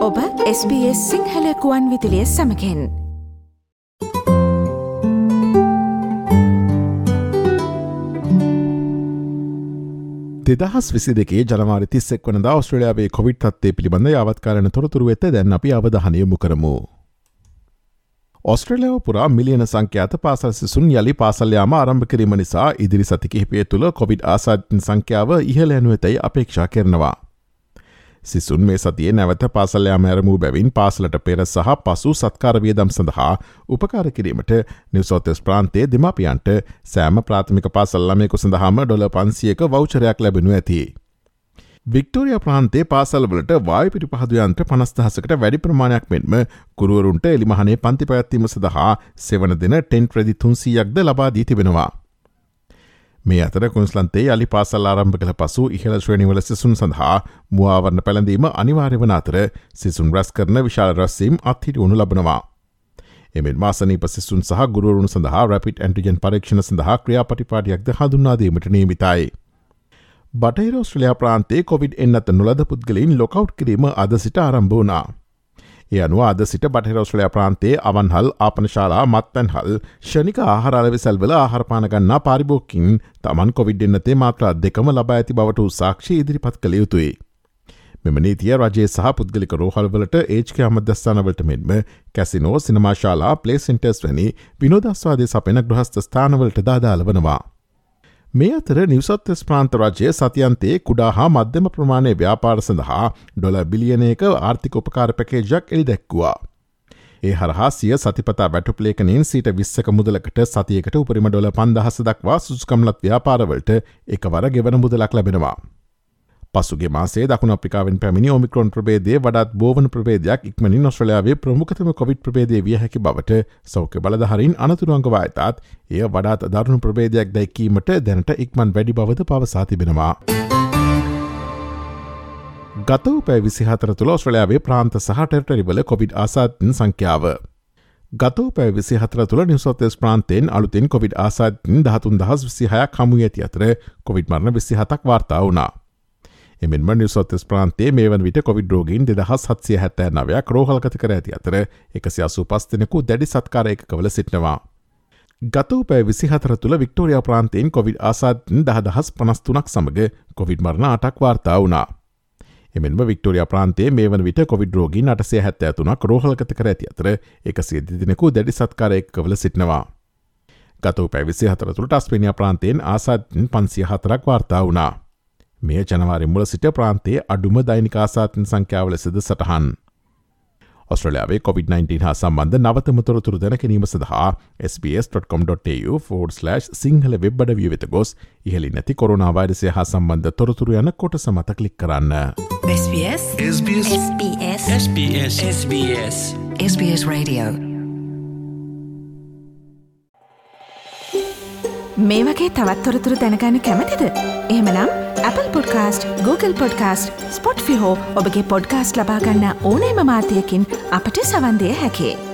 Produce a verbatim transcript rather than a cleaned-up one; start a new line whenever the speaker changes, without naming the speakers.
ඔබ S B S Sinhala කුවන් විදුලිය සමගින්
දෙදහස් විසි දෙකේ ජනවාරි තිස්සෙක් වනදා ඔස්ට්‍රේලියාවේ කොවිඩ් තත්ත්වය පිළිබඳ යාවත්කාරණ තොරතුරු වෙත දැන් අපි අවධානය යොමු කරමු. ඔස්ට්‍රේලියාව පුරා මිලියන සංඛ්‍යාත පාසල් සිසුන් යළි පාසල් යාම ආරම්භ කිරීම නිසා ඉදිරි සති කිහිපය තුළ කොවිඩ් ආසාදිත සංඛ්‍යාව ඉහළ යනු ඇතැයි අපේක්ෂා කරනවා. සිසුන් මේ සතියේ නැවත පාසල් යාම ආරම්භ බැවින් පාසලට පෙර සහ පසු සත්කාර වියදම් සඳහා උපකාර කිරීමට නිව් සවුත් වෙල්ස් ප්‍රාන්තයේ දෙමාපියන්ට සෑම ප්‍රාථමික පාසල් ළමයෙකු සඳහාම ඩොලර් පන්සියයක වවුචරයක් ලැබෙනු ඇති. වික්ටෝරියා ප්‍රාන්තයේ පාසල්වලට වායු පිරිපහදු යන්ත්‍ර පනස් දහසකට වැඩි ප්‍රමාණයක් මෙන්ම ගුරුවරුන්ට එළිමහනේ පන්ති පැවැත්වීම සඳහා සෙවන දින ටෙන්ට් රෙදි තුන්සීයක්ද ලබා දී තිබෙනවා. මේ අතර කුයින්ස්ලන්තයේ යළි පාසල් ආරම්භ කළ පසු ඉහළ ශ්‍රේණිවල සිසුන් සඳහා මුවාවරණ පැළඳීම අනිවාර්ය වන අතර සිසුන් රැස් කරන විශාල රැස්වීම් අත්හිටුවනු ලබනවා. එමෙන්ම අසනීප සිසුන් සහ ගුරුවරුන් සඳහා රැපිඩ් ඇන්ටිජන් පරීක්ෂණ සඳහා ක්‍රියාපටිපාටියක්ද හඳුන්වා දීමට නියමිතයි. බටහිර ඔස්ට්‍රේලියා ප්‍රාන්තයේ කොවිඩ් එන්නත නොලද පුද්ගලයින් ලොකවුට් කිරීම අද සිට ආරම්භ වුණා. ඒ අනුව අද සිට බටහිර ඔස්ට්‍රේලියා ප්‍රාන්තයේ අවන්හල් ආපනශාලා මත්පැන්හල් ශනික ආහාර අලෙවිසල්වල ආහාරපාන ගන්නා පාරිභෝගිකයින් තමන් කොවිඩ් එන්නතේ මාත්‍රා දෙකම ලබා ඇති බවට සාක්ෂි ඉදිරිපත් කළ යුතුයි. මෙම නීතිය රජයේ සහ පුද්ගලික රෝහල්වලට ඒජ්කේ මධ්‍යස්ථානවලට මෙන්ම කැසිනෝ සිනමාශාලා ප්ලේ සෙන්ටර්ස් වැනි විනෝදාස්වාදය සපයන ගෘහස්ථ ස්ථානවලට දාදාළ වනවා. මේ අතර නිව් සවුත් වෙල්ස් ප්‍රාන්ත රජය සතියන්තයේ කුඩා හා මධ්‍යම ප්‍රමාණයේ ව්‍යාපාර සඳහා ඩොලර් බිලියනයක ආර්ථික උපකාර පැකේජයක් එළි දැක්වුවා. ඒ හරහා සිය සතිපතා වැටුප්ලේඛනයෙන් සීට විස්සක මුදලකට සතියකට උපරිම ඩොලර් පන්දහස දක්වා සුදුසුකම්ලත් ව්‍යාපාරවලට එකවර ගෙවන මුදලක් ලැබෙනවා. පසුගේ මාසේ දකුණු අප්‍රිකාවෙන් පැමිණි ඔමික්‍රොන් ප්‍රභේදයේ වඩාත් බෝවන ප්‍රභේදයක් ඉක්මනින් ඔස්ට්‍රේලියාවේ ප්‍රමුඛතම කොවිඩ් ප්‍රභේදය විය හැකි බවට සෞඛ්‍ය බලධාරීන් අනතුරු අඟවා ඇතත් එය වඩාත් දරුණු ප්‍රභේදයක් දැයි කීමට දැනට ඉක්මන් වැඩි බවද පවසා තිබෙනවා. ගත වූ පැය විසිහතර තුළ ඔස්ට්‍රේලියාවේ ප්‍රාන්ත සහ ටෙරිටරිවල කොවිඩ් ආසාදිතයින් සංඛ්‍යාව ගත වූ පැය විසිහතර තුළ නිව් සවුත් වෙල්ස් ප්‍රාන්තයෙන් අලුතින් කොවිඩ් ආසාදිතයින් දහතුන් දහස් විසිහයක් හමු වී ඇති අතර කොවිඩ් මරණ විසිහතක් වාර්තා වුණා. එමෙන්ම නිව් සවුත් වෙල්ස් ප්‍රාන්තයේ මේ වන විට කොවිඩ් රෝගීන් දෙදහස් හත්සිය හැත්තෑ නවයක් රෝහල්ගත කර ඇති අතර එකසිය අසූ පස් දෙනෙකු දැඩි සත්කාර ඒකකවල සිටිනවා. ගත වූ පැය විසිහතර තුළ වික්ටෝරියා ප්‍රාන්තයෙන් කොවිඩ් ආසාදිතයින් දහදහස් පනස් තුනක් සමග කොවිඩ් මරණ අටක් වාර්තා වුණා. එමෙන්ම වික්ටෝරියා ප්‍රාන්තයේ මේ වන විට කොවිඩ් රෝගීන් අටසිය හැත්තෑ තුනක් රෝහල්ගත කර ඇති අතර එකසිය දෙනෙකු දැඩි සත්කාර ඒකකවල සිටිනවා. ගත වූ පැය විසිහතර තුළ ටස්මේනියා ප්‍රාන්තයෙන් ආසාදිතයින් පන්සිය හතරක් වාර්තා වුණා. මේ ජනවාරි මුල සිට ප්‍රාන්තයේ අඩුම දෛනික ආසාදිතයින් සංඛ්‍යාව ලෙසද සටහන්. ඔස්ට්‍රේලියාවේ කොවිඩ් නයින්ටීන් හා සම්බන්ධ නවතම තොරතුරු දැන ගැනීම සඳහා S B S dot com dot A U forward slash Sinhala web අඩවිය වෙත ගොස් ඉහළින් නැති කොරෝනා වෛරසය හා සම්බන්ධ තොරතුරු යන කොටස මත ක්ලික් කරන්න.
S B S S B S S B S S B S S B S S B S Radio.
මේ වගේ තවත් තොරතුරු දැනගන්න කැමතිද? එහෙමනම් Apple Podcast, Google Podcast, Spotify හෝ ඔබගේ පොඩ්කාස්ට් ලබා ගන්න ඕනෑම මාධ්‍යයකින් අපට සවන් දිය හැකියි.